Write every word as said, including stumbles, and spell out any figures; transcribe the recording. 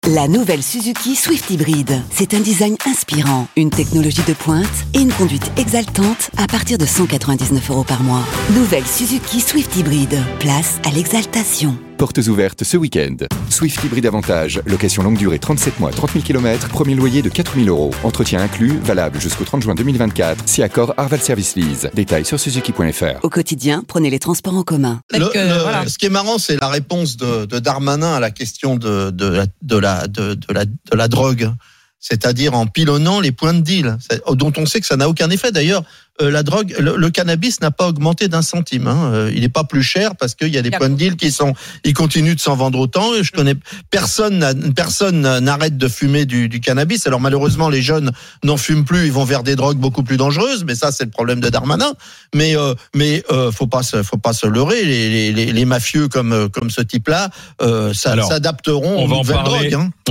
La nouvelle Suzuki Swift Hybrid. C'est un design inspirant, une technologie de pointe et une conduite exaltante à partir de cent quatre-vingt-dix-neuf euros par mois. Nouvelle Suzuki Swift Hybrid. Place à l'exaltation. Portes ouvertes ce week-end. Swift Hybrid Avantage. Location longue durée trente-sept mois, trente mille kilomètres. Premier loyer de quatre mille euros. Entretien inclus, valable jusqu'au trente juin deux mille vingt-quatre. Si accord Arval Service Lease. Détails sur suzuki point f r. Au quotidien, prenez les transports en commun. Le, que, le, voilà. Ce qui est marrant, c'est la réponse de, de Darmanin à la question de, de, de, la, de, de, la, de la drogue. C'est-à-dire en pilonnant les points de deal, dont on sait que ça n'a aucun effet. D'ailleurs, euh, la drogue, le, le cannabis n'a pas augmenté d'un centime. Hein. Euh, il n'est pas plus cher parce qu'il y a des points de deal qui sont, ils continuent de s'en vendre autant. Et je connais personne, personne n'arrête de fumer du, du cannabis. Alors malheureusement, les jeunes n'en fument plus, ils vont vers des drogues beaucoup plus dangereuses. Mais ça, c'est le problème de Darmanin. Mais, euh, mais euh, faut pas, se, faut pas se leurrer. Les, les, les mafieux comme, comme ce type-là, euh, ça, Alors, s'adapteront aux on va en nouvelles parler. drogues. Hein.